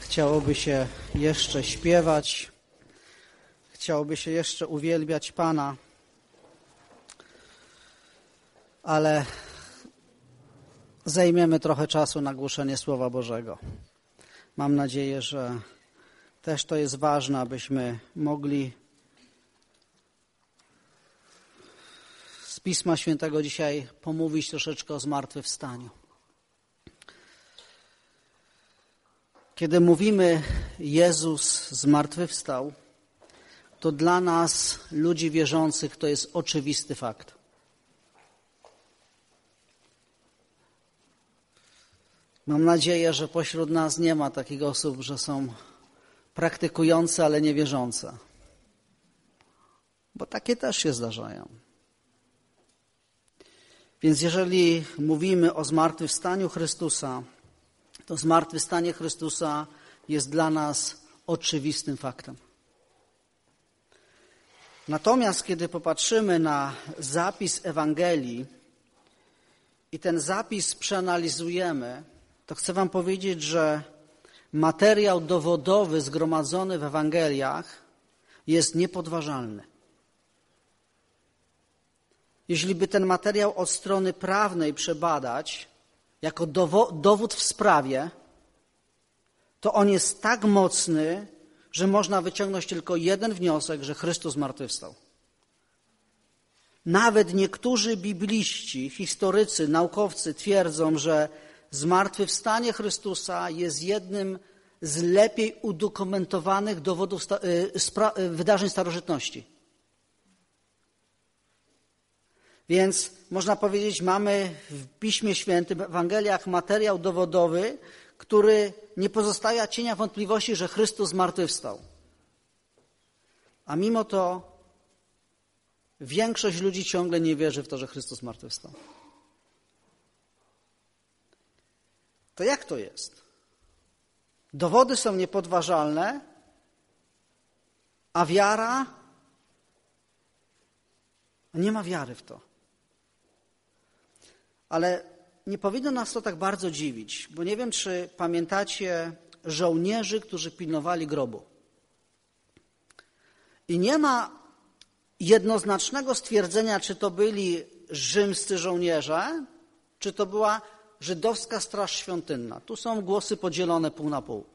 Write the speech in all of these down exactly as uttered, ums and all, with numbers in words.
Chciałoby się jeszcze śpiewać, chciałoby się jeszcze uwielbiać Pana, ale zajmiemy trochę czasu na głoszenie Słowa Bożego. Mam nadzieję, że też to jest ważne, abyśmy mogli z Pisma Świętego dzisiaj pomówić troszeczkę o zmartwychwstaniu. Kiedy mówimy Jezus zmartwychwstał, to dla nas, ludzi wierzących, to jest oczywisty fakt. Mam nadzieję, że pośród nas nie ma takich osób, że są praktykujące, ale niewierzące. Bo takie też się zdarzają. Więc jeżeli mówimy o zmartwychwstaniu Chrystusa, to zmartwychwstanie Chrystusa jest dla nas oczywistym faktem. Natomiast kiedy popatrzymy na zapis Ewangelii i ten zapis przeanalizujemy, to chcę wam powiedzieć, że materiał dowodowy zgromadzony w Ewangeliach jest niepodważalny. Jeśli by ten materiał od strony prawnej przebadać, jako dowo- dowód w sprawie, to on jest tak mocny, że można wyciągnąć tylko jeden wniosek, że Chrystus zmartwychwstał. Nawet niektórzy bibliści, historycy, naukowcy twierdzą, że zmartwychwstanie Chrystusa jest jednym z lepiej udokumentowanych dowodów sta- spra- wydarzeń starożytności. Więc można powiedzieć, mamy w Piśmie Świętym, w Ewangeliach materiał dowodowy, który nie pozostawia cienia wątpliwości, że Chrystus zmartwychwstał. A mimo to większość ludzi ciągle nie wierzy w to, że Chrystus zmartwychwstał. To jak to jest? Dowody są niepodważalne, a wiara? Nie ma wiary w to. Ale nie powinno nas to tak bardzo dziwić, bo nie wiem, czy pamiętacie żołnierzy, którzy pilnowali grobu. I nie ma jednoznacznego stwierdzenia, czy to byli rzymscy żołnierze, czy to była żydowska straż świątynna. Tu są głosy podzielone pół na pół.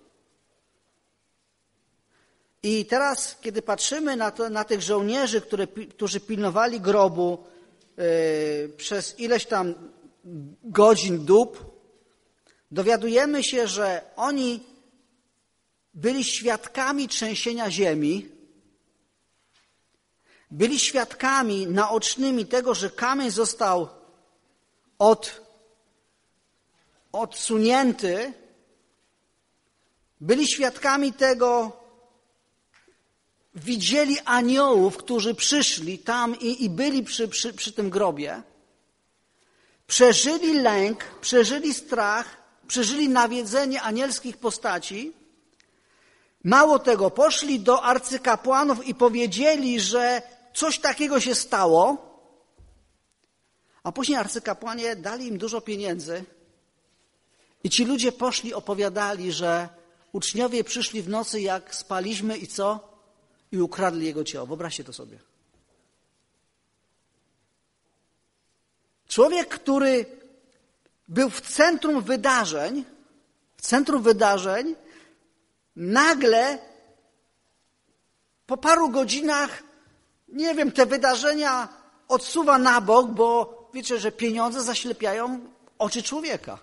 I teraz, kiedy patrzymy na, to, na tych żołnierzy, które, którzy pilnowali grobu yy, przez ileś tam godzin dób, dowiadujemy się, że oni byli świadkami trzęsienia ziemi, byli świadkami naocznymi tego, że kamień został od, odsunięty, byli świadkami tego, widzieli aniołów, którzy przyszli tam i, i byli przy, przy, przy tym grobie. Przeżyli lęk, przeżyli strach, przeżyli nawiedzenie anielskich postaci. Mało tego, poszli do arcykapłanów i powiedzieli, że coś takiego się stało, a później arcykapłanie dali im dużo pieniędzy i ci ludzie poszli, opowiadali, że uczniowie przyszli w nocy, jak spaliśmy i co? I ukradli jego ciało. Wyobraźcie to sobie. Człowiek, który był w centrum wydarzeń, w centrum wydarzeń, nagle po paru godzinach, nie wiem, te wydarzenia odsuwa na bok, bo wiecie, że pieniądze zaślepiają oczy człowieka.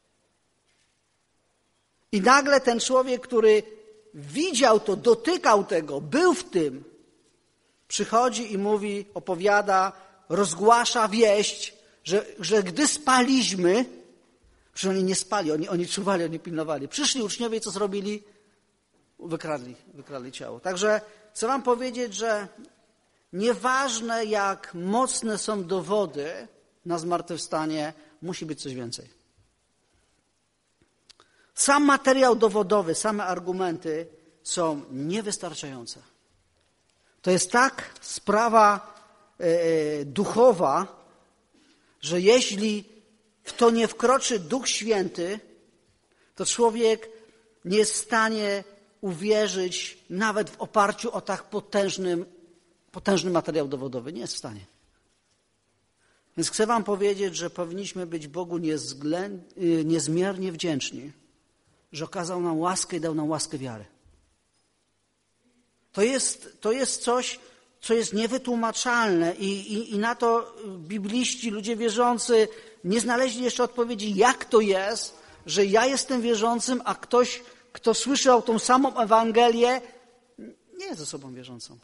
I nagle ten człowiek, który widział to, dotykał tego, był w tym, przychodzi i mówi, opowiada, rozgłasza wieść, Że, że gdy spaliśmy, że oni nie spali, oni, oni czuwali, oni pilnowali. Przyszli uczniowie i co zrobili? Wykradli, wykradli ciało. Także chcę wam powiedzieć, że nieważne jak mocne są dowody na zmartwychwstanie, musi być coś więcej. Sam materiał dowodowy, same argumenty są niewystarczające. To jest tak sprawa e, duchowa, że jeśli w to nie wkroczy Duch Święty, to człowiek nie jest w stanie uwierzyć nawet w oparciu o tak potężnym, potężny materiał dowodowy. Nie jest w stanie. Więc chcę wam powiedzieć, że powinniśmy być Bogu niezględ, niezmiernie wdzięczni, że okazał nam łaskę i dał nam łaskę wiary. To jest, to jest coś, co jest niewytłumaczalne i, i, i na to bibliści, ludzie wierzący nie znaleźli jeszcze odpowiedzi, jak to jest, że ja jestem wierzącym, a ktoś, kto słyszał tą samą Ewangelię, nie jest osobą wierzącą.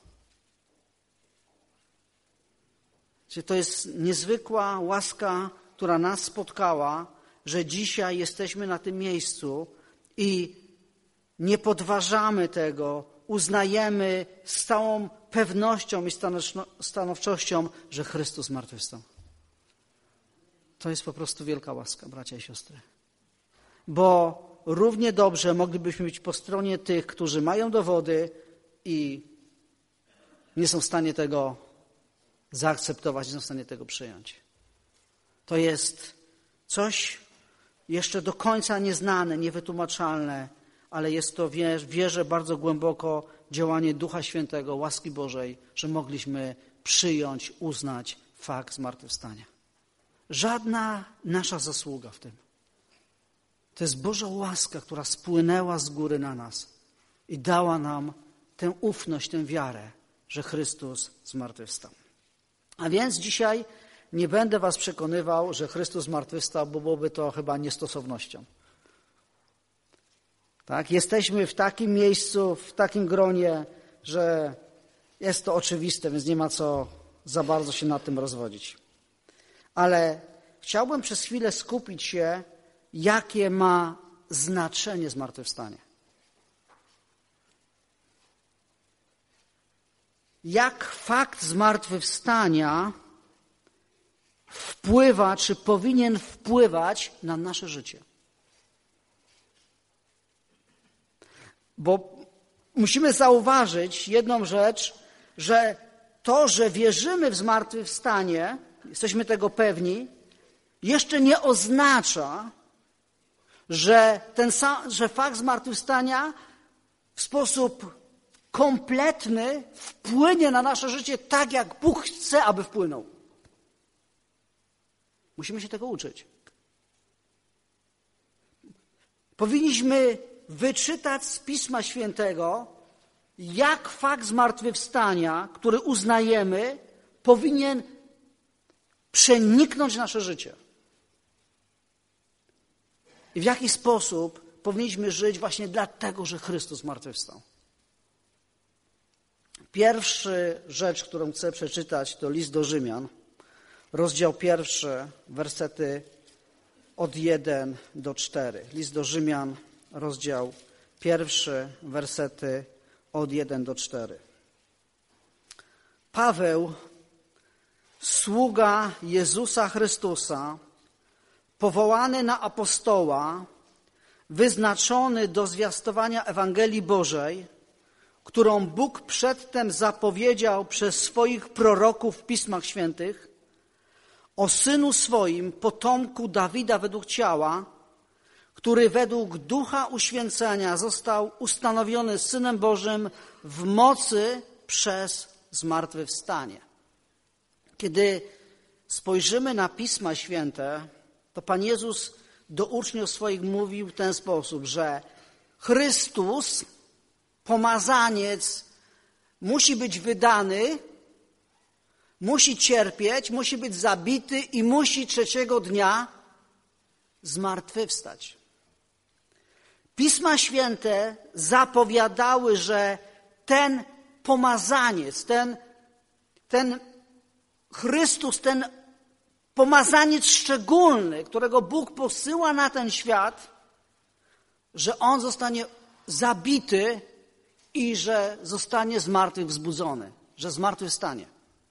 Czyli to jest niezwykła łaska, która nas spotkała, że dzisiaj jesteśmy na tym miejscu i nie podważamy tego, uznajemy z całą pewnością i stanowczością, że Chrystus zmartwychwstał. To jest po prostu wielka łaska, bracia i siostry. Bo równie dobrze moglibyśmy być po stronie tych, którzy mają dowody i nie są w stanie tego zaakceptować, nie są w stanie tego przyjąć. To jest coś jeszcze do końca nieznane, niewytłumaczalne, ale jest to, wierzę bardzo głęboko, działanie Ducha Świętego, łaski Bożej, że mogliśmy przyjąć, uznać fakt zmartwychwstania. Żadna nasza zasługa w tym. To jest Boża łaska, która spłynęła z góry na nas i dała nam tę ufność, tę wiarę, że Chrystus zmartwychwstał. A więc dzisiaj nie będę was przekonywał, że Chrystus zmartwychwstał, bo byłoby to chyba niestosownością. Tak? Jesteśmy w takim miejscu, w takim gronie, że jest to oczywiste, więc nie ma co za bardzo się nad tym rozwodzić. Ale chciałbym przez chwilę skupić się, jakie ma znaczenie zmartwychwstanie. Jak fakt zmartwychwstania wpływa, czy powinien wpływać na nasze życie. Bo musimy zauważyć jedną rzecz, że to, że wierzymy w zmartwychwstanie, jesteśmy tego pewni, jeszcze nie oznacza, że ten sam, że fakt zmartwychwstania w sposób kompletny wpłynie na nasze życie tak, jak Bóg chce, aby wpłynął. Musimy się tego uczyć. Powinniśmy wyczytać z Pisma Świętego, jak fakt zmartwychwstania, który uznajemy, powinien przeniknąć nasze życie. I w jaki sposób powinniśmy żyć właśnie dlatego, że Chrystus zmartwychwstał. Pierwsza rzecz, którą chcę przeczytać, to list do Rzymian, rozdział pierwszy, wersety od jeden do czterech. List do Rzymian, rozdział pierwszy, wersety od jeden do czterech. Paweł, sługa Jezusa Chrystusa, powołany na apostoła, wyznaczony do zwiastowania Ewangelii Bożej, którą Bóg przedtem zapowiedział przez swoich proroków w Pismach Świętych, o Synu swoim, potomku Dawida według ciała, który według ducha uświęcenia został ustanowiony Synem Bożym w mocy przez zmartwychwstanie. Kiedy spojrzymy na Pisma Święte, to Pan Jezus do uczniów swoich mówił w ten sposób, że Chrystus, pomazaniec, musi być wydany, musi cierpieć, musi być zabity i musi trzeciego dnia zmartwychwstać. Pisma Święte zapowiadały, że ten pomazaniec, ten, ten Chrystus, ten pomazaniec szczególny, którego Bóg posyła na ten świat, że On zostanie zabity i że zostanie zmartwychwzbudzony, że zmartwychwstanie.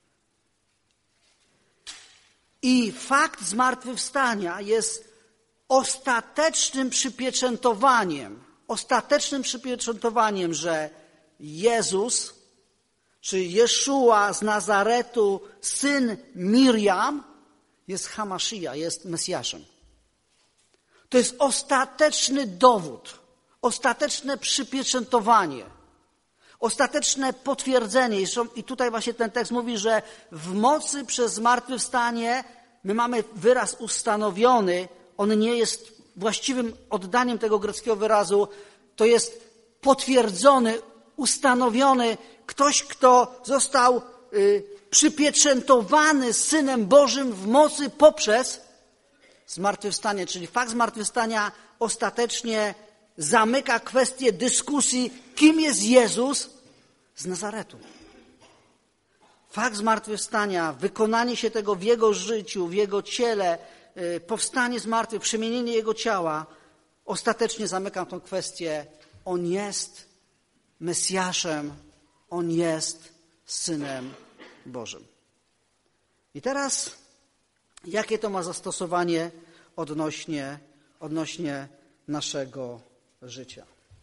I fakt zmartwychwstania jest ostatecznym przypieczętowaniem, ostatecznym przypieczętowaniem, że Jezus, czy Jeszua z Nazaretu, syn Mirjam, jest Hamaszija, jest Mesjaszem. To jest ostateczny dowód, ostateczne przypieczętowanie, ostateczne potwierdzenie. I tutaj właśnie ten tekst mówi, że w mocy przez zmartwychwstanie my mamy wyraz ustanowiony. On nie jest właściwym oddaniem tego greckiego wyrazu. To jest potwierdzony, ustanowiony. Ktoś, kto został y, przypieczętowany Synem Bożym w mocy poprzez zmartwychwstanie. Czyli fakt zmartwychwstania ostatecznie zamyka kwestię dyskusji, kim jest Jezus z Nazaretu. Fakt zmartwychwstania, wykonanie się tego w Jego życiu, w Jego ciele, powstanie z martwych, przemienienie Jego ciała, ostatecznie zamykam tę kwestię. On jest Mesjaszem, On jest Synem Bożym. I teraz, jakie to ma zastosowanie odnośnie, odnośnie naszego życia?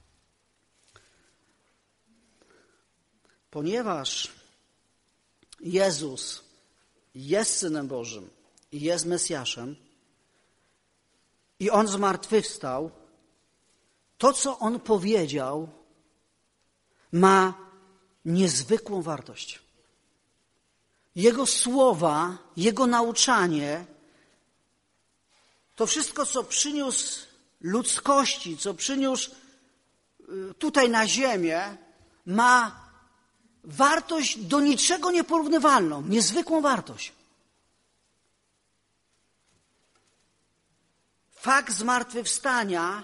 Ponieważ Jezus jest Synem Bożym i jest Mesjaszem i On zmartwychwstał, to, co On powiedział, ma niezwykłą wartość. Jego słowa, Jego nauczanie, to wszystko, co przyniósł ludzkości, co przyniósł tutaj na ziemię, ma wartość do niczego nieporównywalną, niezwykłą wartość. Fakt zmartwychwstania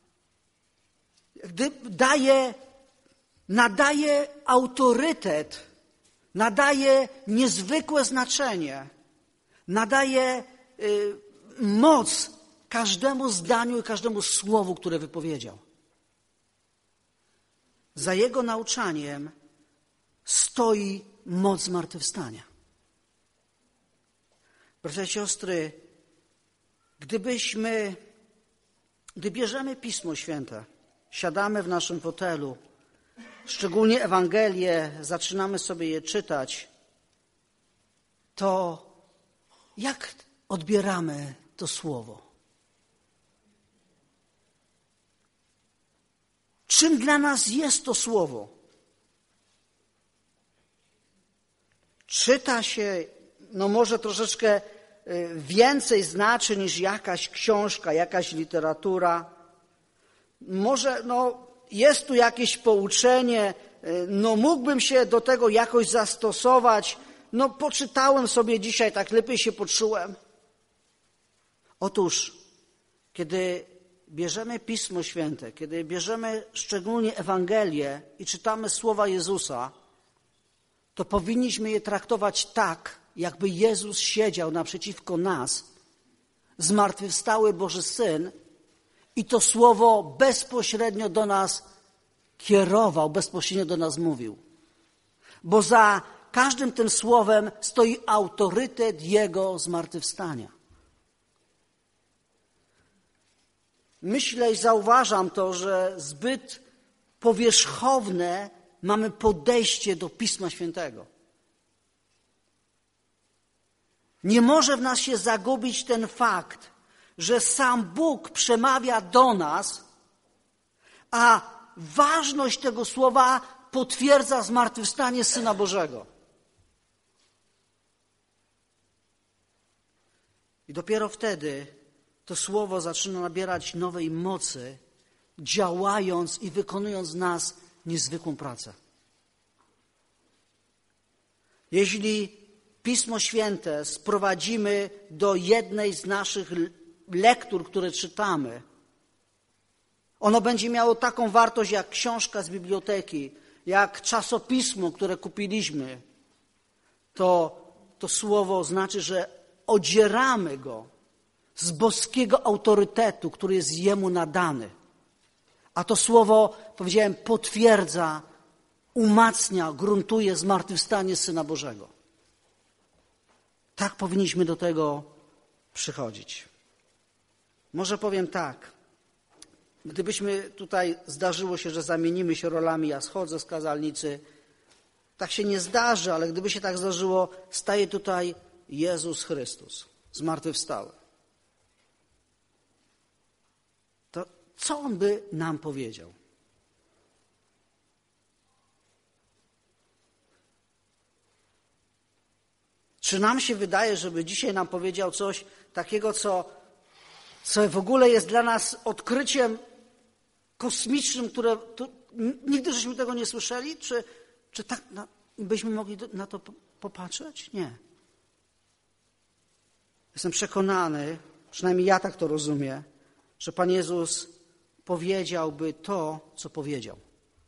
gdy daje, nadaje autorytet, nadaje niezwykłe znaczenie, nadaje y, moc każdemu zdaniu i każdemu słowu, które wypowiedział. Za Jego nauczaniem stoi moc zmartwychwstania. Bracia i siostry, gdybyśmy, gdy bierzemy Pismo Święte, siadamy w naszym fotelu, szczególnie Ewangelie, zaczynamy sobie je czytać, to jak odbieramy to Słowo? Czym dla nas jest to Słowo? Czyta się, no może troszeczkę więcej znaczy niż jakaś książka, jakaś literatura. Może no, jest tu jakieś pouczenie, no mógłbym się do tego jakoś zastosować. No poczytałem sobie dzisiaj, tak lepiej się poczułem. Otóż, kiedy bierzemy Pismo Święte, kiedy bierzemy szczególnie Ewangelię i czytamy słowa Jezusa, to powinniśmy je traktować tak, jakby Jezus siedział naprzeciwko nas, zmartwychwstały Boży Syn, i to słowo bezpośrednio do nas kierował, bezpośrednio do nas mówił. Bo za każdym tym słowem stoi autorytet Jego zmartwychwstania. Myślę i zauważam to, że zbyt powierzchowne mamy podejście do Pisma Świętego. Nie może w nas się zagubić ten fakt, że sam Bóg przemawia do nas, a ważność tego słowa potwierdza zmartwychwstanie Syna Bożego. I dopiero wtedy to słowo zaczyna nabierać nowej mocy, działając i wykonując w nas niezwykłą pracę. Jeśli Pismo Święte sprowadzimy do jednej z naszych lektur, które czytamy, ono będzie miało taką wartość jak książka z biblioteki, jak czasopismo, które kupiliśmy, to to słowo znaczy, że odzieramy go z boskiego autorytetu, który jest Jemu nadany. A to słowo, powiedziałem, potwierdza, umacnia, gruntuje zmartwychwstanie Syna Bożego. Tak powinniśmy do tego przychodzić. Może powiem tak. Gdybyśmy tutaj, zdarzyło się, że zamienimy się rolami, ja schodzę z kazalnicy, tak się nie zdarzy, ale gdyby się tak zdarzyło, staje tutaj Jezus Chrystus, zmartwychwstały. To co On by nam powiedział? Czy nam się wydaje, żeby dzisiaj nam powiedział coś takiego, co, co w ogóle jest dla nas odkryciem kosmicznym, które tu, nigdy żeśmy tego nie słyszeli? Czy, czy tak na, byśmy mogli do, na to popatrzeć? Nie. Jestem przekonany, przynajmniej ja tak to rozumiem, że Pan Jezus powiedziałby to, co powiedział.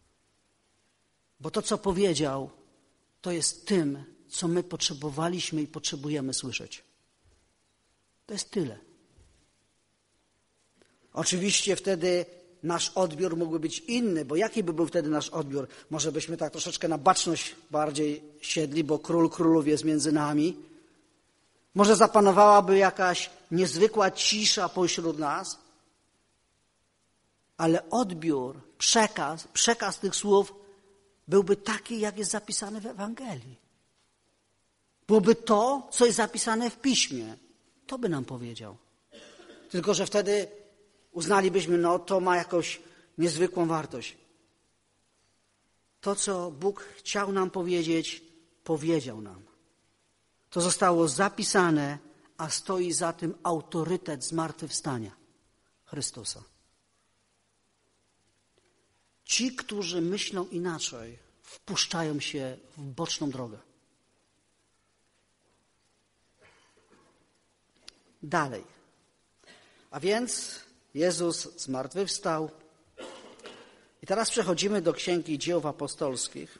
Bo to, co powiedział, to jest tym, co my potrzebowaliśmy i potrzebujemy słyszeć. To jest tyle. Oczywiście wtedy nasz odbiór mógłby być inny, bo jaki by był wtedy nasz odbiór? Może byśmy tak troszeczkę na baczność bardziej siedli, bo król królów jest między nami. Może zapanowałaby jakaś niezwykła cisza pośród nas. Ale odbiór, przekaz, przekaz tych słów byłby taki, jak jest zapisany w Ewangelii. Byłoby to, co jest zapisane w Piśmie. To by nam powiedział. Tylko że wtedy uznalibyśmy, no to ma jakąś niezwykłą wartość. To, co Bóg chciał nam powiedzieć, powiedział nam. To zostało zapisane, a stoi za tym autorytet zmartwychwstania Chrystusa. Ci, którzy myślą inaczej, wpuszczają się w boczną drogę. Dalej. A więc Jezus zmartwychwstał. I teraz przechodzimy do Księgi Dzieł Apostolskich.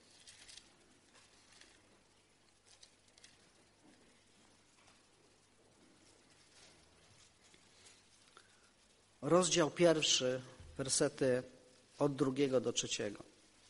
Rozdział pierwszy, wersety od drugiego do trzeciego.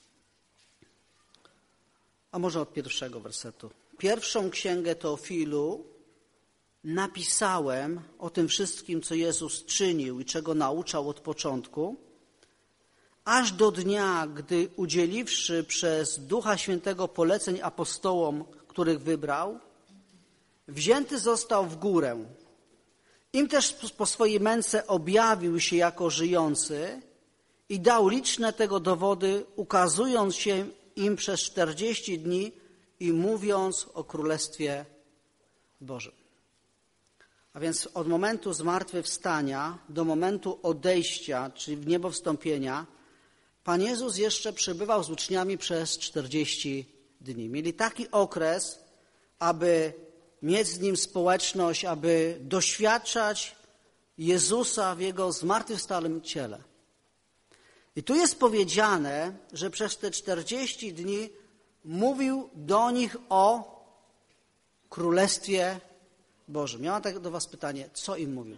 A może od pierwszego wersetu. Pierwszą księgę Teofilu napisałem o tym wszystkim, co Jezus czynił i czego nauczał od początku, aż do dnia, gdy udzieliwszy przez Ducha Świętego poleceń apostołom, których wybrał, wzięty został w górę. Im też po swojej męce objawił się jako żyjący i dał liczne tego dowody, ukazując się im przez czterdzieści dni i mówiąc o Królestwie Bożym. A więc od momentu zmartwychwstania do momentu odejścia, czyli w niebo wstąpienia, Pan Jezus jeszcze przebywał z uczniami przez czterdzieści dni. Mieli taki okres, aby mieć z Nim społeczność, aby doświadczać Jezusa w Jego zmartwychwstałym ciele. I tu jest powiedziane, że przez te czterdzieści dni mówił do nich o Królestwie Bożym. Ja mam tak do was pytanie, co im mówił?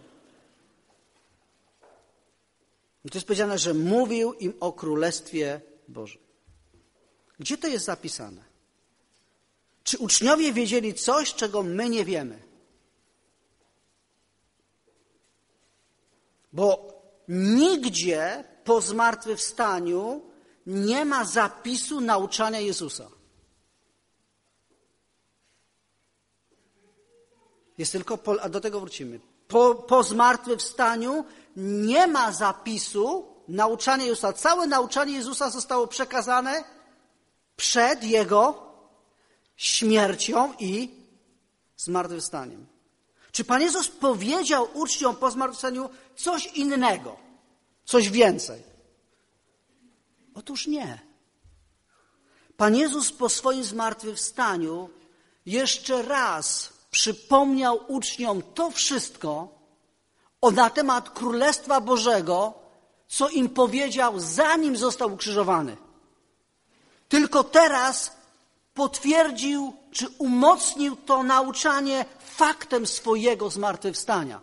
I tu jest powiedziane, że mówił im o Królestwie Bożym. Gdzie to jest zapisane? Czy uczniowie wiedzieli coś, czego my nie wiemy? Bo nigdzie po zmartwychwstaniu nie ma zapisu nauczania Jezusa. Jest tylko, po, a do tego wrócimy. Po, po zmartwychwstaniu nie ma zapisu nauczania Jezusa. Całe nauczanie Jezusa zostało przekazane przed Jego śmiercią i zmartwychwstaniem. Czy Pan Jezus powiedział uczniom po zmartwychwstaniu coś innego, coś więcej? Otóż nie. Pan Jezus po swoim zmartwychwstaniu jeszcze raz przypomniał uczniom to wszystko o, na temat Królestwa Bożego, co im powiedział, zanim został ukrzyżowany. Tylko teraz potwierdził, czy umocnił to nauczanie faktem swojego zmartwychwstania.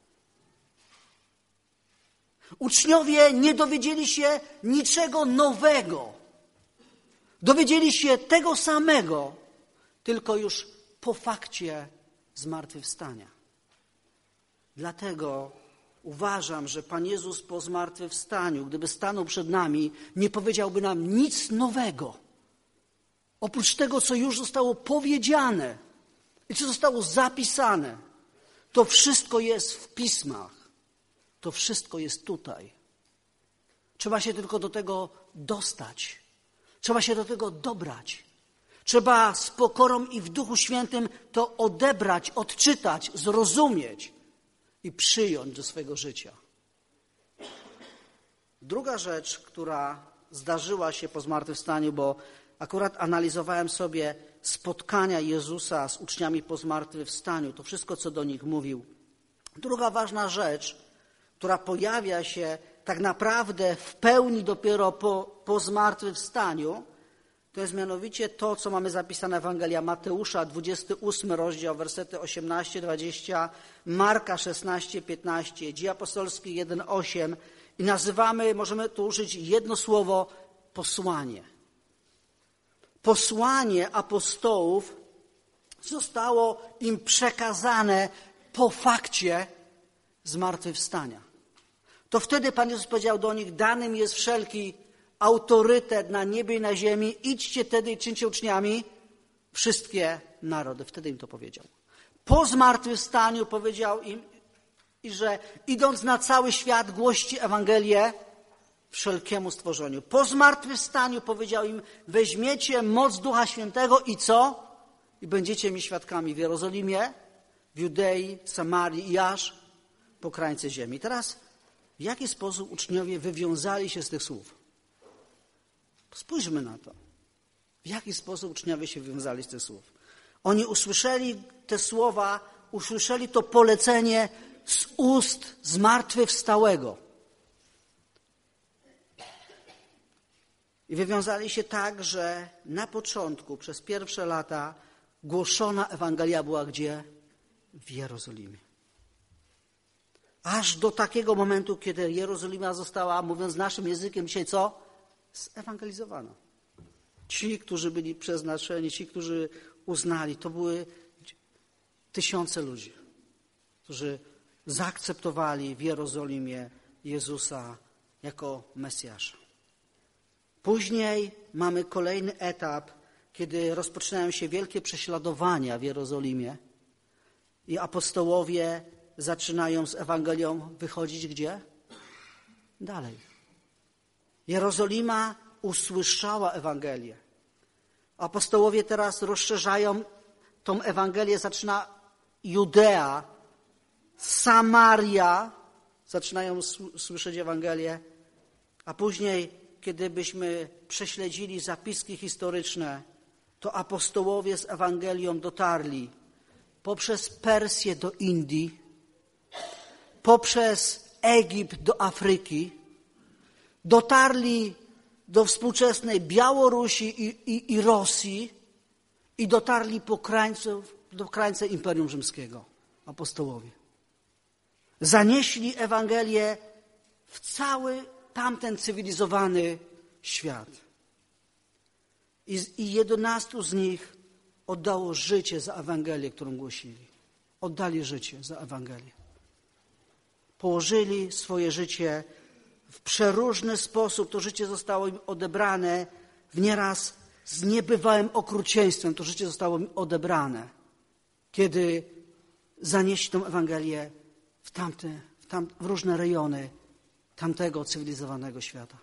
Uczniowie nie dowiedzieli się niczego nowego. Dowiedzieli się tego samego, tylko już po fakcie zmartwychwstania. Dlatego uważam, że Pan Jezus po zmartwychwstaniu, gdyby stanął przed nami, nie powiedziałby nam nic nowego. Oprócz tego, co już zostało powiedziane i co zostało zapisane. To wszystko jest w pismach. To wszystko jest tutaj. Trzeba się tylko do tego dostać. Trzeba się do tego dobrać. Trzeba z pokorą i w Duchu Świętym to odebrać, odczytać, zrozumieć i przyjąć do swojego życia. Druga rzecz, która zdarzyła się po zmartwychwstaniu, bo akurat analizowałem sobie spotkania Jezusa z uczniami po zmartwychwstaniu, to wszystko, co do nich mówił. Druga ważna rzecz, która pojawia się tak naprawdę w pełni dopiero po, po zmartwychwstaniu, to jest mianowicie to, co mamy zapisane w Ewangelii Mateusza, dwudziesty ósmy rozdział, wersety osiemnaście dwadzieścia, Marka szesnaście piętnaście, Dzieje Apostolskie jeden osiem i nazywamy, możemy tu użyć jedno słowo, posłanie. Posłanie apostołów zostało im przekazane po fakcie zmartwychwstania. To wtedy Pan Jezus powiedział do nich, danym jest wszelki autorytet na niebie i na ziemi, idźcie tedy i czyńcie uczniami wszystkie narody. Wtedy im to powiedział. Po zmartwychwstaniu powiedział im, i że idąc na cały świat głoście Ewangelię wszelkiemu stworzeniu. Po zmartwychwstaniu powiedział im, weźmiecie moc Ducha Świętego i co? I będziecie mi świadkami w Jerozolimie, w Judei, Samarii i aż po krańce ziemi. Teraz w jaki sposób uczniowie wywiązali się z tych słów? Spójrzmy na to. W jaki sposób uczniowie się wywiązali z tych słów? Oni usłyszeli te słowa, usłyszeli to polecenie z ust zmartwychwstałego. I wywiązali się tak, że na początku, przez pierwsze lata, głoszona Ewangelia była gdzie? W Jerozolimie. Aż do takiego momentu, kiedy Jerozolima została, mówiąc naszym językiem dzisiaj co? Zewangelizowana. Ci, którzy byli przeznaczeni, ci, którzy uznali, to były tysiące ludzi, którzy zaakceptowali w Jerozolimie Jezusa jako Mesjasza. Później mamy kolejny etap, kiedy rozpoczynają się wielkie prześladowania w Jerozolimie i apostołowie zaczynają z Ewangelią wychodzić gdzie? Dalej. Jerozolima usłyszała Ewangelię. Apostołowie teraz rozszerzają tą Ewangelię, zaczyna Judea, Samaria, zaczynają słyszeć Ewangelię, a później, kiedy byśmy prześledzili zapiski historyczne, to apostołowie z Ewangelią dotarli poprzez Persję do Indii, poprzez Egipt do Afryki, dotarli do współczesnej Białorusi i, i, i Rosji i dotarli po krańców, do krańca Imperium Rzymskiego, apostołowie. Zanieśli Ewangelię w cały tamten cywilizowany świat. I, i jedenastu z nich oddało życie za Ewangelię, którą głosili. Oddali życie za Ewangelię. Położyli swoje życie w przeróżny sposób. To życie zostało im odebrane w nieraz z niebywałym okrucieństwem. To życie zostało im odebrane, kiedy zanieśli tę Ewangelię w, tamte, w, tam, w różne rejony tamtego cywilizowanego świata.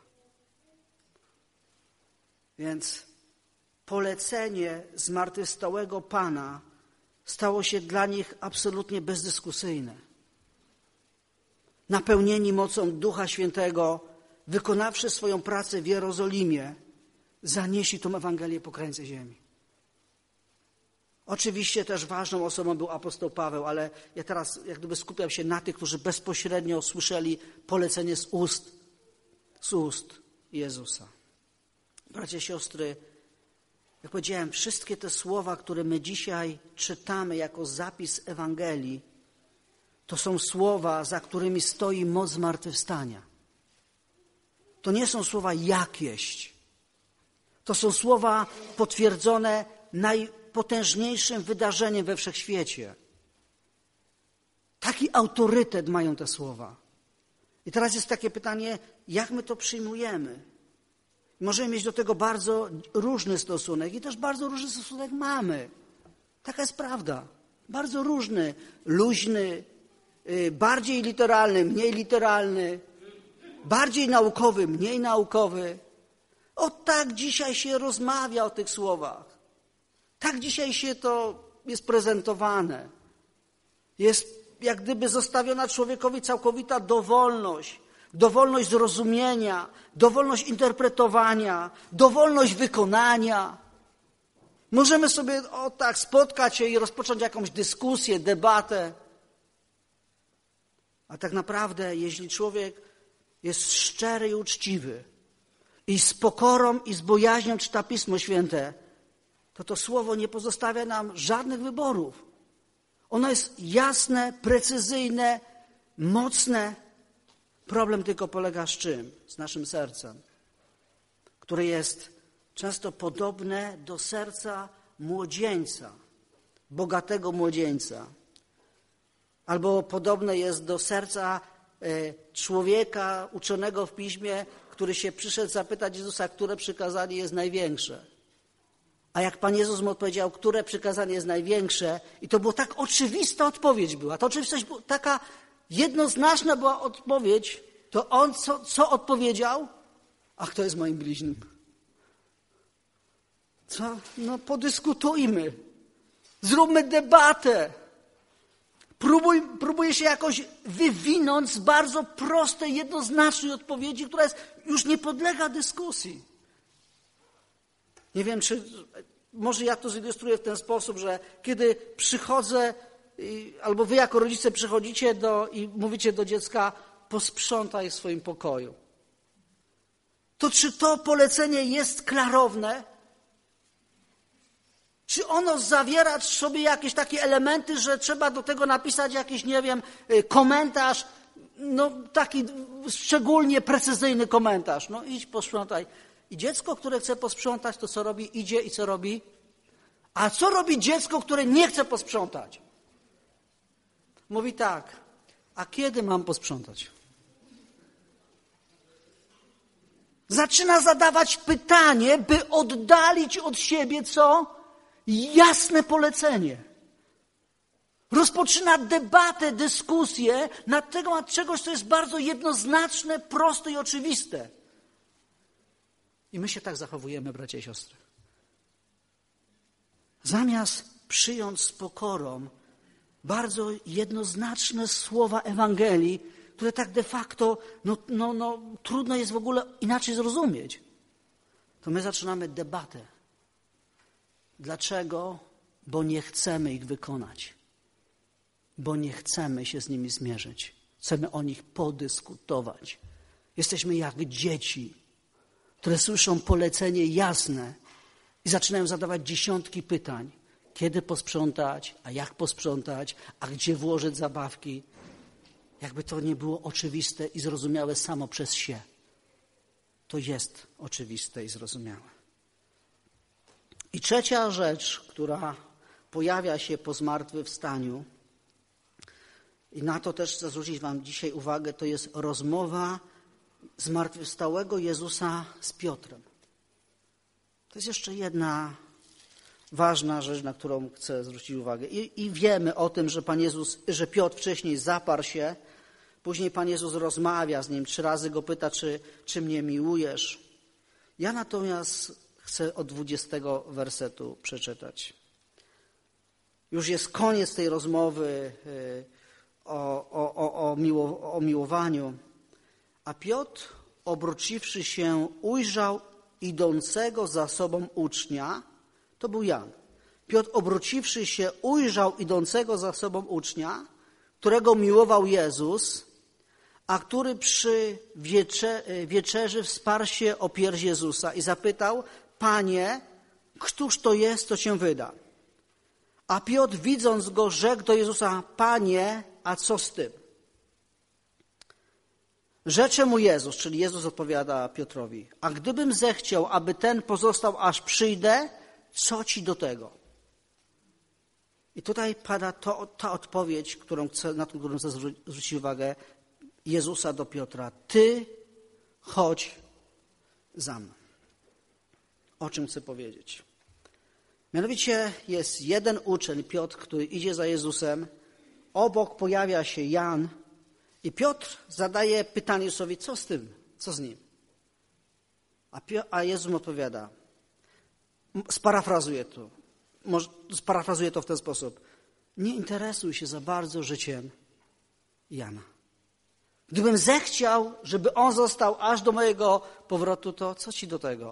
Więc polecenie zmartwychwstałego Pana stało się dla nich absolutnie bezdyskusyjne. Napełnieni mocą Ducha Świętego, wykonawszy swoją pracę w Jerozolimie, zanieśli tą Ewangelię po krańce ziemi. Oczywiście też ważną osobą był apostoł Paweł, ale ja teraz jak gdyby skupiam się na tych, którzy bezpośrednio słyszeli polecenie z ust, z ust Jezusa. Bracia, siostry, jak powiedziałem, wszystkie te słowa, które my dzisiaj czytamy jako zapis Ewangelii, to są słowa, za którymi stoi moc zmartwychwstania. To nie są słowa jakieś. To są słowa potwierdzone najpotężniejszym wydarzeniem we wszechświecie. Taki autorytet mają te słowa. I teraz jest takie pytanie, jak my to przyjmujemy? Możemy mieć do tego bardzo różny stosunek i też bardzo różny stosunek mamy. Taka jest prawda. Bardzo różny, luźny, bardziej literalny, mniej literalny. bardziej naukowy, mniej naukowy. O tak dzisiaj się rozmawia o tych słowach. Tak dzisiaj się to jest prezentowane. Jest jak gdyby zostawiona człowiekowi całkowita dowolność. Dowolność zrozumienia, dowolność interpretowania, dowolność wykonania. Możemy sobie o tak spotkać się i rozpocząć jakąś dyskusję, debatę. A tak naprawdę, jeśli człowiek jest szczery i uczciwy i z pokorą i z bojaźnią czyta Pismo Święte, to to słowo nie pozostawia nam żadnych wyborów. Ono jest jasne, precyzyjne, mocne. Problem tylko polega z czym? Z naszym sercem, które jest często podobne do serca młodzieńca, bogatego młodzieńca. Albo podobne jest do serca człowieka uczonego w piśmie, który się przyszedł zapytać Jezusa, które przykazanie jest największe. A jak Pan Jezus mu odpowiedział, które przykazanie jest największe, i to była tak oczywista odpowiedź była, to oczywistość była taka jednoznaczna była odpowiedź, to on co, co odpowiedział? Ach, to jest moim bliźnim. Co? No podyskutujmy. Zróbmy debatę. Próbuj, próbuję się jakoś wywinąć z bardzo prostej, jednoznacznej odpowiedzi, która jest, już nie podlega dyskusji. Nie wiem, czy może ja to zilustruję w ten sposób, że kiedy przychodzę, albo wy jako rodzice przychodzicie do, i mówicie do dziecka, posprzątaj w swoim pokoju. To czy to polecenie jest klarowne? Czy ono zawiera w sobie jakieś takie elementy, że trzeba do tego napisać jakiś, nie wiem, komentarz, no taki szczególnie precyzyjny komentarz. No idź, posprzątaj. I dziecko, które chce posprzątać, to co robi? Idzie i co robi? A co robi dziecko, które nie chce posprzątać? Mówi tak, a kiedy mam posprzątać? Zaczyna zadawać pytanie, by oddalić od siebie co? Jasne polecenie. Rozpoczyna debatę, dyskusję na temat czegoś, co jest bardzo jednoznaczne, proste i oczywiste. I my się tak zachowujemy, bracia i siostry. Zamiast przyjąć z pokorą bardzo jednoznaczne słowa Ewangelii, które tak de facto no, no, no, trudno jest w ogóle inaczej zrozumieć, to my zaczynamy debatę. Dlaczego? Bo nie chcemy ich wykonać. Bo nie chcemy się z nimi zmierzyć. Chcemy o nich podyskutować. Jesteśmy jak dzieci, które słyszą polecenie jasne i zaczynają zadawać dziesiątki pytań. Kiedy posprzątać, a jak posprzątać, a gdzie włożyć zabawki. Jakby to nie było oczywiste i zrozumiałe samo przez się. To jest oczywiste i zrozumiałe. I trzecia rzecz, która pojawia się po zmartwychwstaniu, i na to też chcę zwrócić wam dzisiaj uwagę, to jest rozmowa zmartwychwstałego Jezusa z Piotrem. To jest jeszcze jedna ważna rzecz, na którą chcę zwrócić uwagę. I, i wiemy o tym, że Pan Jezus, że Piotr wcześniej zaparł się, później Pan Jezus rozmawia z nim, trzy razy go pyta, czy, czy mnie miłujesz. Ja natomiast chcę od dwudziestego wersetu przeczytać. Już jest koniec tej rozmowy o, o, o, o, miło, o miłowaniu. A Piotr, obróciwszy się, ujrzał idącego za sobą ucznia. To był Jan. Piotr, obróciwszy się, ujrzał idącego za sobą ucznia, którego miłował Jezus, a który przy wiecze, wieczerzy wsparł się o pierś Jezusa i zapytał: Panie, któż to jest, co cię wyda? A Piotr, widząc go, rzekł do Jezusa: Panie, a co z tym? Rzecze mu Jezus, czyli Jezus odpowiada Piotrowi: a gdybym zechciał, aby ten pozostał, aż przyjdę, co ci do tego? I tutaj pada to, ta odpowiedź, którą chcę, na którą chcę zwrócić uwagę Jezusa do Piotra. Ty chodź za mną. O czym chcę powiedzieć? Mianowicie jest jeden uczeń, Piotr, który idzie za Jezusem. Obok pojawia się Jan I Piotr zadaje pytanie Jezusowi, co z tym, co z nim? A, Pio- a Jezus mu odpowiada, sparafrazuję to, może sparafrazuję to w ten sposób. Nie interesuj się za bardzo życiem Jana. Gdybym zechciał, żeby on został aż do mojego powrotu, to co ci do tego?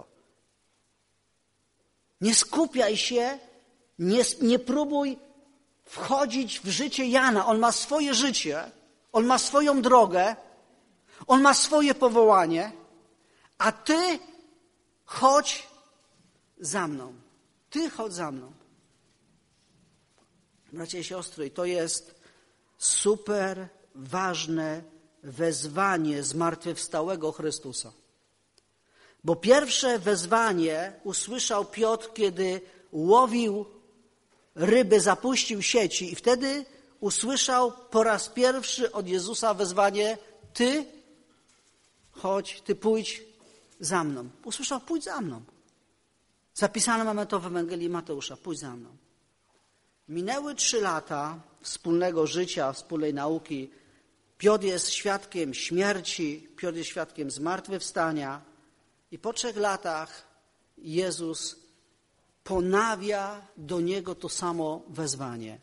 Nie skupiaj się, nie, nie próbuj wchodzić w życie Jana. On ma swoje życie, on ma swoją drogę, on ma swoje powołanie, a ty chodź za mną. Ty chodź za mną. Bracia i siostry, i to jest super ważne wezwanie zmartwychwstałego Chrystusa. Bo pierwsze wezwanie usłyszał Piotr, kiedy łowił ryby, zapuścił sieci i wtedy usłyszał po raz pierwszy od Jezusa wezwanie: ty chodź, ty pójdź za mną. Usłyszał: pójdź za mną. Zapisane mamy to w Ewangelii Mateusza: pójdź za mną. Minęły trzy lata wspólnego życia, wspólnej nauki. Piotr jest świadkiem śmierci, Piotr jest świadkiem zmartwychwstania i po trzech latach Jezus ponawia do niego to samo wezwanie.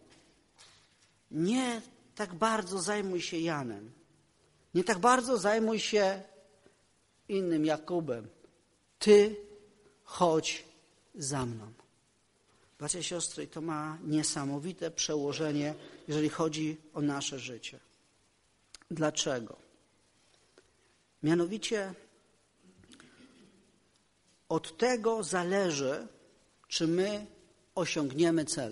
Nie tak bardzo zajmuj się Janem, nie tak bardzo zajmuj się innym Jakubem. Ty chodź za mną. Bracia i siostry, to ma niesamowite przełożenie, jeżeli chodzi o nasze życie. Dlaczego? Mianowicie od tego zależy, czy my osiągniemy cel.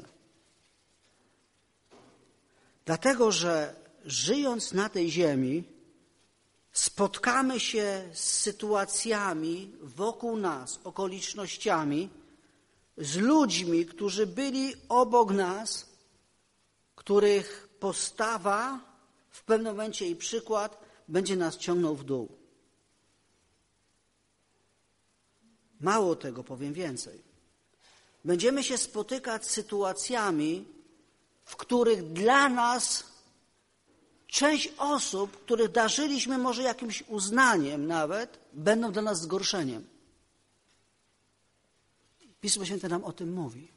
Dlatego, że żyjąc na tej ziemi, spotkamy się z sytuacjami wokół nas, okolicznościami, z ludźmi, którzy byli obok nas, których postawa w pewnym momencie i przykład będzie nas ciągnął w dół. Mało tego, powiem więcej. Będziemy się spotykać z sytuacjami, w których dla nas część osób, których darzyliśmy może jakimś uznaniem nawet, będą dla nas zgorszeniem. Pismo Święte nam o tym mówi.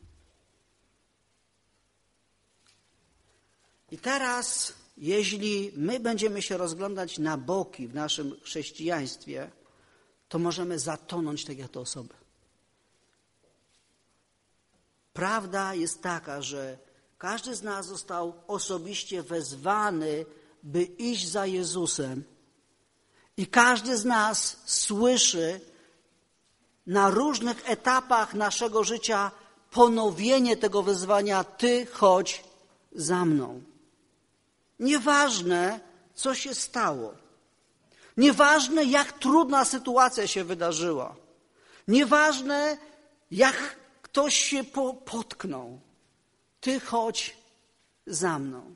I teraz, jeśli my będziemy się rozglądać na boki w naszym chrześcijaństwie, to możemy zatonąć tak jak te osoby. Prawda jest taka, że każdy z nas został osobiście wezwany, by iść za Jezusem. I każdy z nas słyszy na różnych etapach naszego życia ponowienie tego wezwania: ty chodź za mną. Nieważne, co się stało. Nieważne, jak trudna sytuacja się wydarzyła. Nieważne, jak ktoś się potknął. Ty chodź za mną.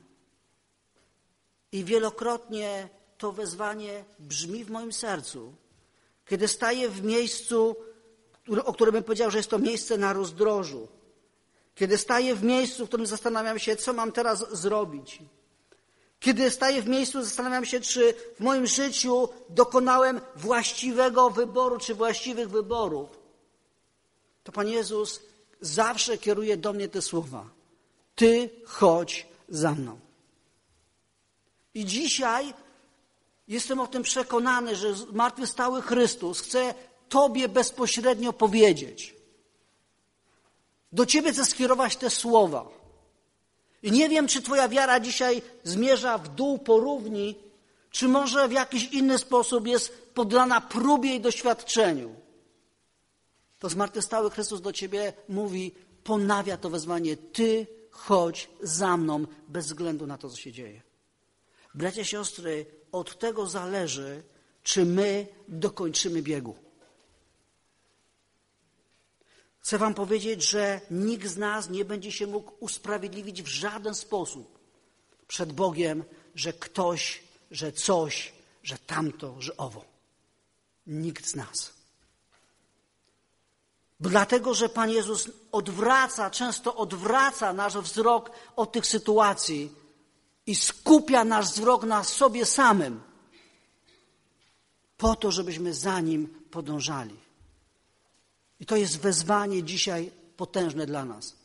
I wielokrotnie to wezwanie brzmi w moim sercu, kiedy staję w miejscu, o którym bym powiedział, że jest to miejsce na rozdrożu. Kiedy staję w miejscu, w którym zastanawiam się, co mam teraz zrobić. Kiedy staję w miejscu, zastanawiam się, czy w moim życiu dokonałem właściwego wyboru, czy właściwych wyborów. To Pan Jezus zawsze kieruje do mnie te słowa: ty chodź za mną. I dzisiaj jestem o tym przekonany, że zmartwychwstały Chrystus chce Tobie bezpośrednio powiedzieć. Do Ciebie chcę skierować te słowa. I nie wiem, czy Twoja wiara dzisiaj zmierza w dół po równi, czy może w jakiś inny sposób jest poddana próbie i doświadczeniu. To zmartwychwstały Chrystus do Ciebie mówi, ponawia to wezwanie: ty chodź za mną, bez względu na to, co się dzieje. Bracia, siostry, od tego zależy, czy my dokończymy biegu. Chcę wam powiedzieć, że nikt z nas nie będzie się mógł usprawiedliwić w żaden sposób przed Bogiem, że ktoś, że coś, że tamto, że owo. Nikt z nas. Dlatego, że Pan Jezus odwraca, często odwraca nasz wzrok od tych sytuacji i skupia nasz wzrok na sobie samym, po to, żebyśmy za Nim podążali. I to jest wezwanie dzisiaj potężne dla nas.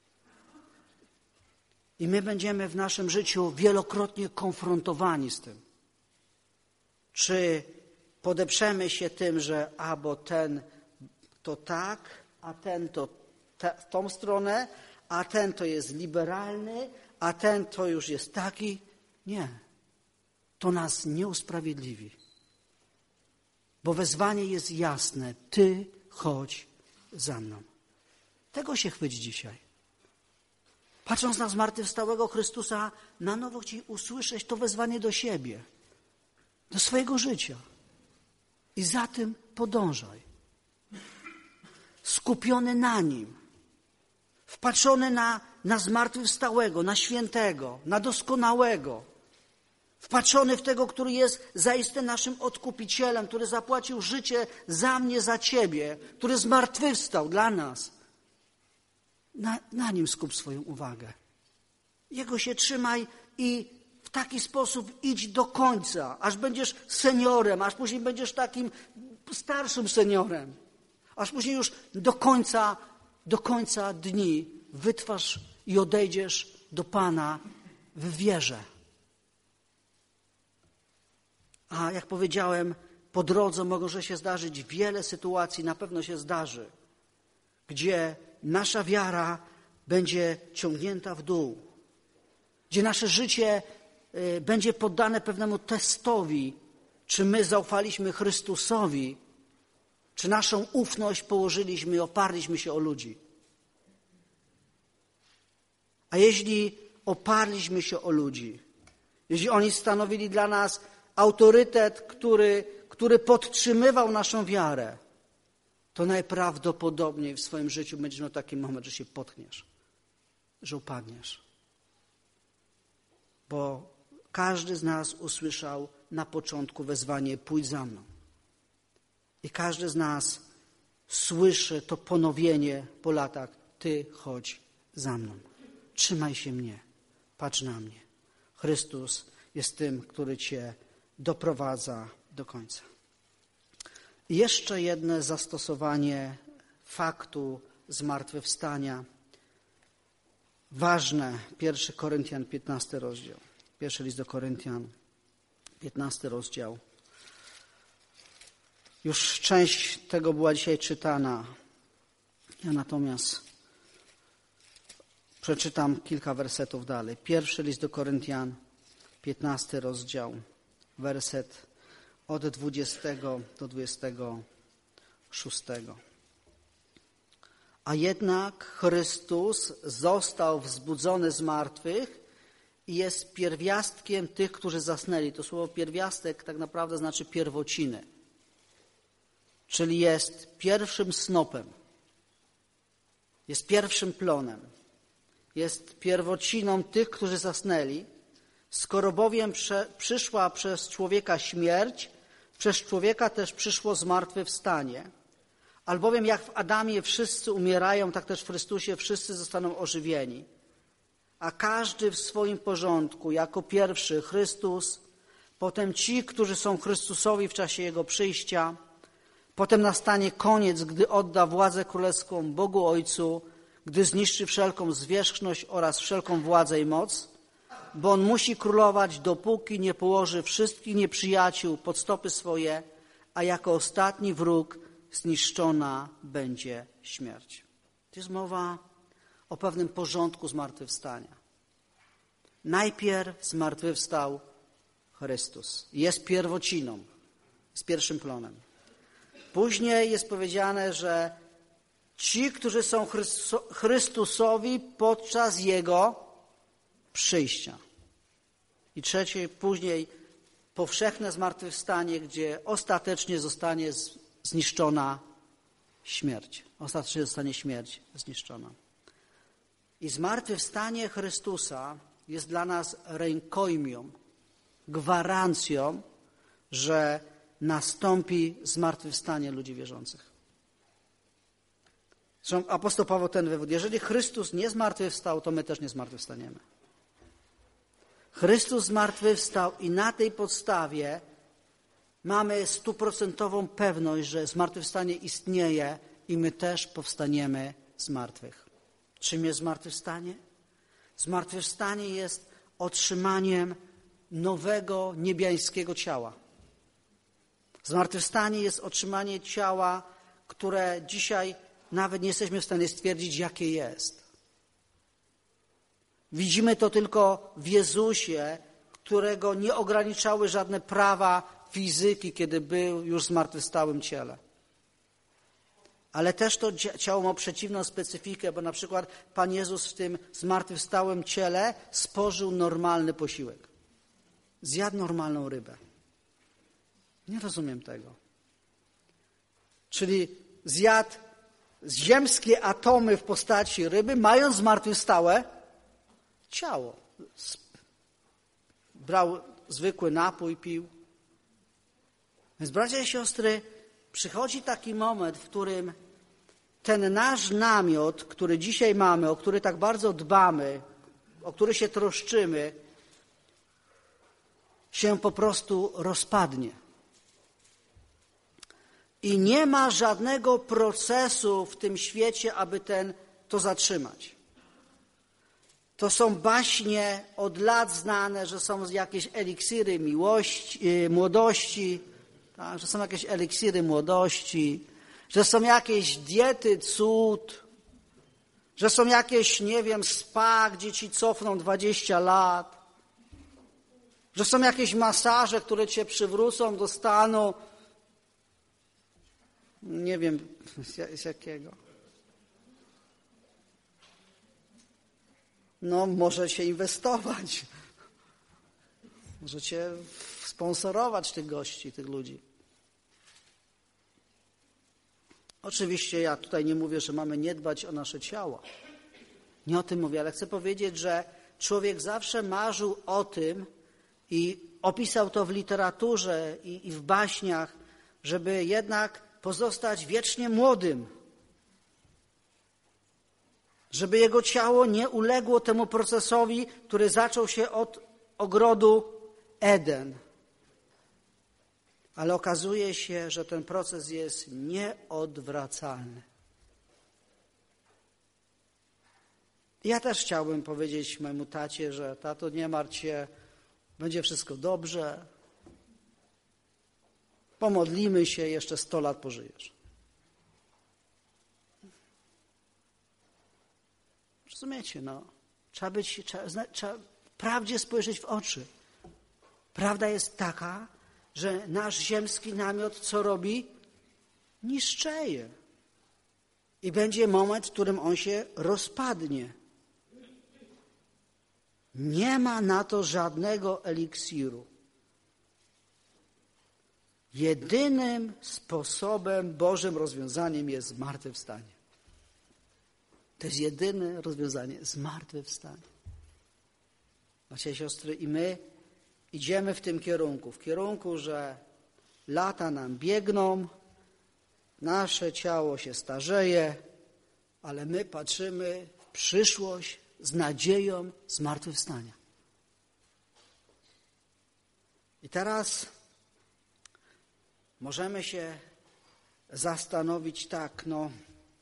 I my będziemy w naszym życiu wielokrotnie konfrontowani z tym. Czy podeprzemy się tym, że a, bo ten to tak, a ten to te, w tą stronę, a ten to jest liberalny, a ten to już jest taki. Nie. To nas nie usprawiedliwi. Bo wezwanie jest jasne. Ty chodź za mną. Tego się chwyć dzisiaj. Patrząc na zmartwychwstałego Chrystusa, na nowo chciej usłyszeć to wezwanie do siebie, do swojego życia. I za tym podążaj. Skupiony na Nim. Wpatrzony na, na zmartwychwstałego, na świętego, na doskonałego. Wpatrzony w tego, który jest zaiste naszym odkupicielem, który zapłacił życie za mnie, za ciebie, który zmartwychwstał dla nas. Na, na Nim skup swoją uwagę. Jego się trzymaj i w taki sposób idź do końca, aż będziesz seniorem, aż później będziesz takim starszym seniorem, aż później już do końca, do końca dni wytrwasz i odejdziesz do Pana w wierze. A jak powiedziałem, po drodze może się zdarzyć wiele sytuacji, na pewno się zdarzy, gdzie nasza wiara będzie ciągnięta w dół, gdzie nasze życie będzie poddane pewnemu testowi, czy my zaufaliśmy Chrystusowi, czy naszą ufność położyliśmy i oparliśmy się o ludzi. A jeśli oparliśmy się o ludzi, jeśli oni stanowili dla nas autorytet, który, który podtrzymywał naszą wiarę, to najprawdopodobniej w swoim życiu będziesz miał taki moment, że się potkniesz, że upadniesz. Bo każdy z nas usłyszał na początku wezwanie: pójdź za mną. I każdy z nas słyszy to ponowienie po latach: ty chodź za mną. Trzymaj się mnie, patrz na mnie. Chrystus jest tym, który cię doprowadza do końca. I jeszcze jedno zastosowanie faktu zmartwychwstania. Ważne, pierwszy Koryntian, piętnasty rozdział. Pierwszy list do Koryntian, piętnasty rozdział. Już część tego była dzisiaj czytana. Ja natomiast przeczytam kilka wersetów dalej. Pierwszy list do Koryntian, piętnasty rozdział, werset od dwudziestego do dwudziestego szóstego. A jednak Chrystus został wzbudzony z martwych i jest pierwiastkiem tych, którzy zasnęli. To słowo pierwiastek tak naprawdę znaczy pierwociny. Czyli jest pierwszym snopem. Jest pierwszym plonem. Jest pierwociną tych, którzy zasnęli. Skoro bowiem prze, przyszła przez człowieka śmierć, przez człowieka też przyszło zmartwychwstanie. Albowiem jak w Adamie wszyscy umierają, tak też w Chrystusie wszyscy zostaną ożywieni. A każdy w swoim porządku, jako pierwszy Chrystus, potem ci, którzy są Chrystusowi w czasie Jego przyjścia, potem nastanie koniec, gdy odda władzę królewską Bogu Ojcu, gdy zniszczy wszelką zwierzchność oraz wszelką władzę i moc, bo On musi królować, dopóki nie położy wszystkich nieprzyjaciół pod stopy swoje, a jako ostatni wróg zniszczona będzie śmierć. To jest mowa o pewnym porządku zmartwychwstania. Najpierw zmartwychwstał Chrystus. Jest pierwociną, jest pierwszym plonem. Później jest powiedziane, że ci, którzy są Chrystusowi podczas Jego przyjścia. I trzecie, później powszechne zmartwychwstanie, gdzie ostatecznie zostanie zniszczona śmierć. Ostatecznie zostanie śmierć zniszczona. I zmartwychwstanie Chrystusa jest dla nas rękojmią, gwarancją, że nastąpi zmartwychwstanie ludzi wierzących. Zresztą apostoł Paweł ten wywód: jeżeli Chrystus nie zmartwychwstał, to my też nie zmartwychwstaniemy. Chrystus zmartwychwstał i na tej podstawie mamy stuprocentową pewność, że zmartwychwstanie istnieje i my też powstaniemy z martwych. Czym jest zmartwychwstanie? Zmartwychwstanie jest otrzymaniem nowego niebiańskiego ciała. Zmartwychwstanie jest otrzymanie ciała, które dzisiaj nawet nie jesteśmy w stanie stwierdzić, jakie jest. Widzimy to tylko w Jezusie, którego nie ograniczały żadne prawa fizyki, kiedy był już w zmartwychwstałym ciele. Ale też to ciało ma przeciwną specyfikę, bo na przykład Pan Jezus w tym zmartwychwstałym ciele spożył normalny posiłek. Zjadł normalną rybę. Nie rozumiem tego. Czyli zjadł ziemskie atomy w postaci ryby, mając zmartwychwstałe ciało. Brał zwykły napój, pił. Więc bracia i siostry, przychodzi taki moment, w którym ten nasz namiot, który dzisiaj mamy, o który tak bardzo dbamy, o który się troszczymy, się po prostu rozpadnie. I nie ma żadnego procesu w tym świecie, aby ten, to zatrzymać. To są baśnie od lat znane, że są jakieś eliksiry miłości, młodości, tak, że są jakieś eliksiry młodości, że są jakieś diety cud, że są jakieś, nie wiem, spa, gdzie ci cofną dwadzieścia lat, że są jakieś masaże, które cię przywrócą do stanu, nie wiem z jakiego. No, możecie inwestować. Możecie sponsorować tych gości, tych ludzi. Oczywiście ja tutaj nie mówię, że mamy nie dbać o nasze ciało. Nie o tym mówię, ale chcę powiedzieć, że człowiek zawsze marzył o tym i opisał to w literaturze i, i w baśniach, żeby jednak pozostać wiecznie młodym. Żeby jego ciało nie uległo temu procesowi, który zaczął się od ogrodu Eden. Ale okazuje się, że ten proces jest nieodwracalny. Ja też chciałbym powiedzieć mojemu tacie, że tato, nie martw się, będzie wszystko dobrze. Pomodlimy się, jeszcze sto lat pożyjesz. Rozumiecie, no. Trzeba być, trzeba, trzeba prawdzie spojrzeć w oczy. Prawda jest taka, że nasz ziemski namiot co robi? Niszczeje. I będzie moment, w którym on się rozpadnie. Nie ma na to żadnego eliksiru. Jedynym sposobem, Bożym rozwiązaniem jest zmartwychwstanie. To jest jedyne rozwiązanie, zmartwychwstanie. Bracia i siostry, i my idziemy w tym kierunku, w kierunku, że lata nam biegną, nasze ciało się starzeje, ale my patrzymy w przyszłość z nadzieją zmartwychwstania. I teraz możemy się zastanowić tak, no,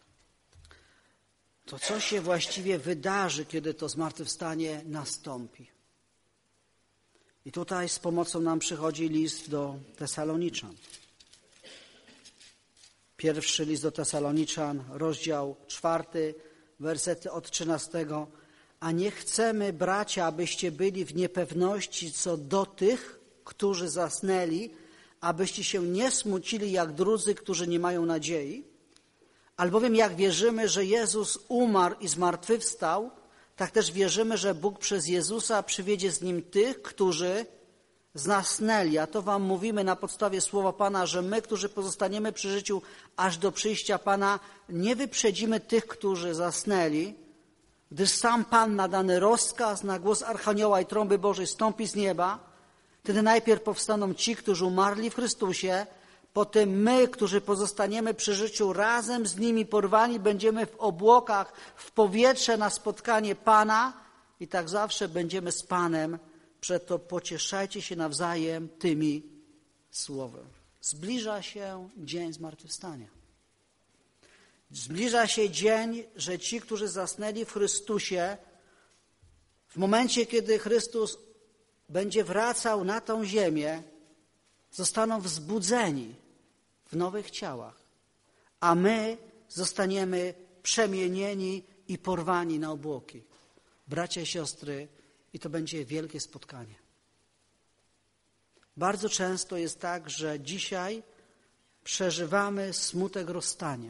to co się właściwie wydarzy, kiedy to zmartwychwstanie nastąpi. I tutaj z pomocą nam przychodzi list do Tesaloniczan. Pierwszy list do Tesaloniczan, rozdział czwarty, wersety od trzynastego. A nie chcemy, bracia, abyście byli w niepewności co do tych, którzy zasnęli, abyście się nie smucili jak drudzy, którzy nie mają nadziei. Albowiem jak wierzymy, że Jezus umarł i zmartwychwstał, tak też wierzymy, że Bóg przez Jezusa przywiedzie z Nim tych, którzy zasnęli. A to wam mówimy na podstawie słowa Pana, że my, którzy pozostaniemy przy życiu aż do przyjścia Pana, nie wyprzedzimy tych, którzy zasnęli, gdyż sam Pan ma dany rozkaz na głos Archanioła i trąby Bożej stąpi z nieba. Wtedy najpierw powstaną ci, którzy umarli w Chrystusie, potem my, którzy pozostaniemy przy życiu, razem z nimi porwani będziemy w obłokach, w powietrze na spotkanie Pana i tak zawsze będziemy z Panem Przeto pocieszajcie się nawzajem tymi słowy. Zbliża się dzień zmartwychwstania. Zbliża się dzień, że ci, którzy zasnęli w Chrystusie, w momencie, kiedy Chrystus będzie wracał na tą ziemię, zostaną wzbudzeni w nowych ciałach, a my zostaniemy przemienieni i porwani na obłoki. Bracia i siostry, i to będzie wielkie spotkanie. Bardzo często jest tak, że dzisiaj przeżywamy smutek rozstania,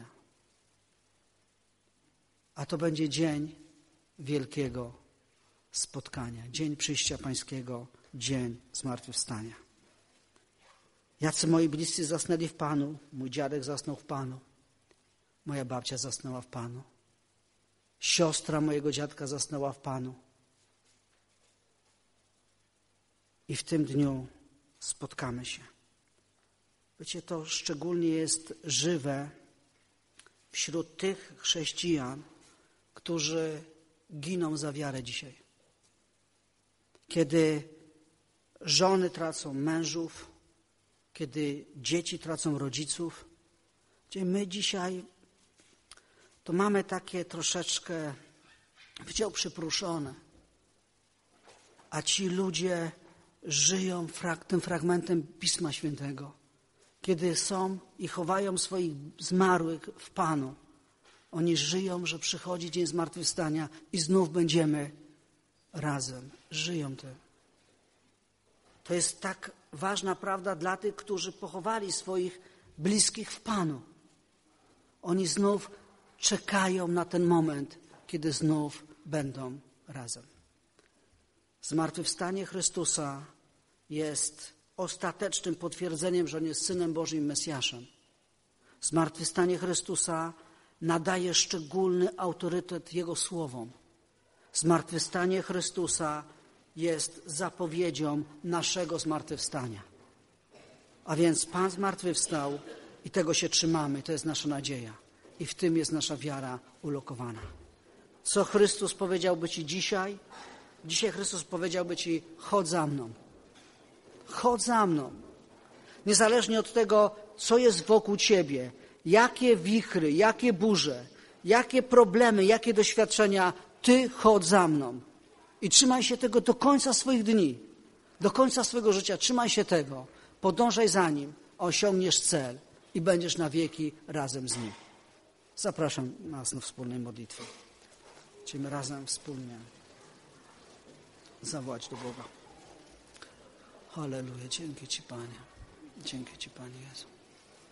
a to będzie dzień wielkiego spotkania, dzień przyjścia Pańskiego, dzień zmartwychwstania. Jacy moi bliscy zasnęli w Panu, mój dziadek zasnął w Panu, moja babcia zasnęła w Panu, siostra mojego dziadka zasnęła w Panu. I w tym dniu spotkamy się. Wiecie, to szczególnie jest żywe wśród tych chrześcijan, którzy giną za wiarę dzisiaj. Kiedy żony tracą mężów, kiedy dzieci tracą rodziców, gdzie my dzisiaj to mamy takie troszeczkę, wiecie, przypruszone, a ci ludzie żyją frag- tym fragmentem Pisma Świętego. Kiedy są i chowają swoich zmarłych w Panu, oni żyją, że przychodzi dzień zmartwychwstania i znów będziemy razem. Żyją tym. To jest tak ważna prawda dla tych, którzy pochowali swoich bliskich w Panu. Oni znów czekają na ten moment, kiedy znów będą razem. Zmartwychwstanie Chrystusa jest ostatecznym potwierdzeniem, że On jest Synem Bożym i Mesjaszem. Zmartwychwstanie Chrystusa nadaje szczególny autorytet Jego słowom. Zmartwychwstanie Chrystusa jest zapowiedzią naszego zmartwychwstania. A więc Pan zmartwychwstał i tego się trzymamy. To jest nasza nadzieja. I w tym jest nasza wiara ulokowana. Co Chrystus powiedziałby Ci dzisiaj? Dzisiaj Chrystus powiedziałby Ci, chodź za mną. Chodź za mną. Niezależnie od tego, co jest wokół Ciebie, jakie wichry, jakie burze, jakie problemy, jakie doświadczenia, Ty chodź za mną. I trzymaj się tego do końca swoich dni, do końca swojego życia. Trzymaj się tego, podążaj za Nim, osiągniesz cel i będziesz na wieki razem z Nim. Zapraszam nas na wspólnej modlitwie. Chcemy razem wspólnie zawołać do Boga. Halleluja. Dzięki Ci, Panie. Dzięki Ci, Panie Jezu.